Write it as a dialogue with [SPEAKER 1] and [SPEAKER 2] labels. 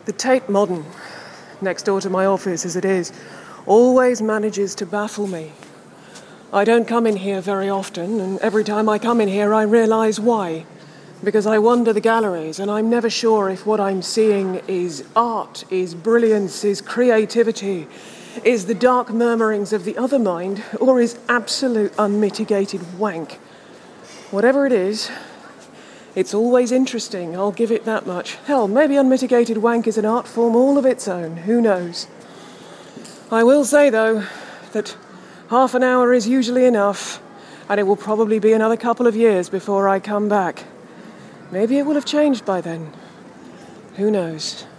[SPEAKER 1] The Tate Modern, next door to my office as it is, always manages to baffle me. I don't come in here very often, and every time I come in here I realise why. Because I wander the galleries, and I'm never sure if what I'm seeing is art, is brilliance, is creativity, is the dark murmurings of the other mind, or is absolute unmitigated wank. Whatever it is, it's always interesting, I'll give it that much. Hell, maybe unmitigated wank is an art form all of its own, who knows? I will say, though, that half an hour is usually enough, and it will probably be another couple of years before I come back. Maybe it will have changed by then. Who knows?